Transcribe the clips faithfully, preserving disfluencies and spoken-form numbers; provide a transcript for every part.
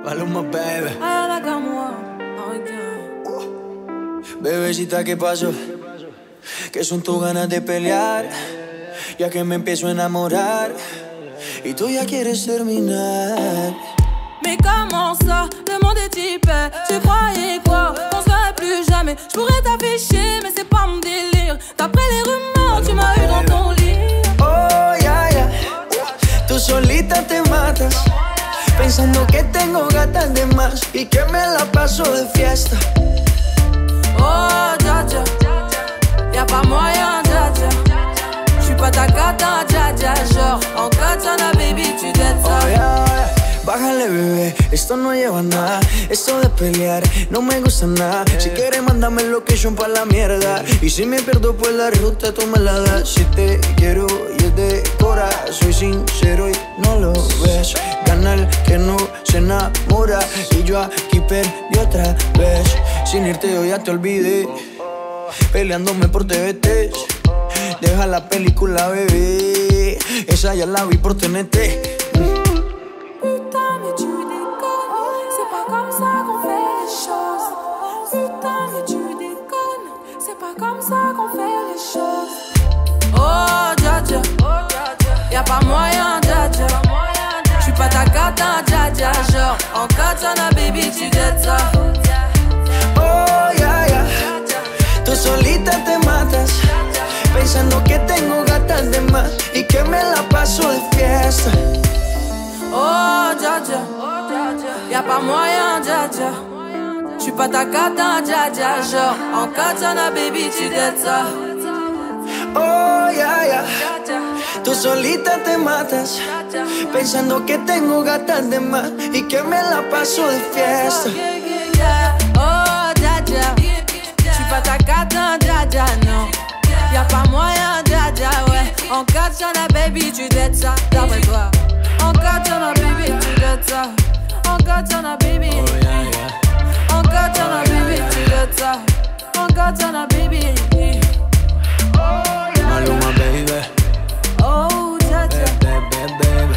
Maluma, baby. Ay, la moi. Oh, Bebecita, ¿qué pasó? Que son tus ganas de pelear, ya que me empiezo a enamorar y tú ya quieres terminar. Mais comment ça, le monde est hyper. Tu croyais quoi, qu'on se verrait plus jamais. Je pourrais t'afficher, mais c'est pas mon délire. D'après les rumeurs, tu m'as eu dans ton lit. Oh, ya, ya, tú solita te matas, pensando que tengo gatas de más y que me la paso de fiesta. Oh, dja dja, y'a pas moyen, dja dja. J'suis pas ta cata, dja dja. Genre, en katana, baby, tu dettes ça. Oh, yeah, yeah. Bájale, bebé, esto no lleva nada. Esto de pelear no me gusta nada. Si quieres, mándame location pa' la mierda. Y si me pierdo, pues la ruta tú me la das. Si te quiero y es de cora, soy sincero y no lo ves. Gana el que no se enamora. Y yo aquí perdí otra vez. Sin irte yo ya te olvidé, peleándome por T V T. Deja la película, bebé, esa ya la vi por T N T. Putain, mais tu déconnes, c'est pas comme ça qu'on fait les choses. Putain, mais tu déconnes, c'est pas comme ça qu'on fait les choses. Oh, dja dja, y'a pas moyen, dja dja. J'suis pas ta cata, dja dja. Genre, en katana, baby, tu dettes ça. Oh, ya, ya, tú solita te matas, pensando que tengo gatas de más y que me la paso de fiesta. Oh, dja dja, y'a pas moyen, dja dja. J'suis pas ta cata, dja dja. Genre, en katana, baby, tu dettes ça. Oh, ya, ya, tú solita te matas, pensando que tengo gatas de más y que me la paso de fiesta. Oh, dja dja, j'suis pas ta cata, dja dja, non. Y'a pas moyen, dja dja, ouais. En katana, baby, tu dettes ça. D'après toi. En katana, baby, tu dettes ça. En katana, baby. En katana, baby, tu dettes ça. En katana, baby. Maluma, baby. Oh, dja dja. Baby, baby, baby.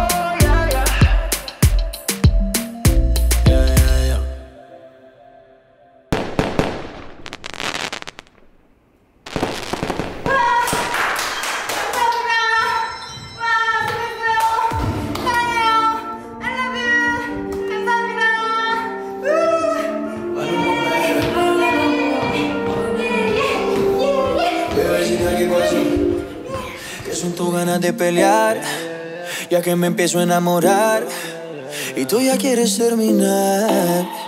Yeah, yeah, yeah. Que son tus ganas de pelear, ya que me empiezo a enamorar y tú ya quieres terminar.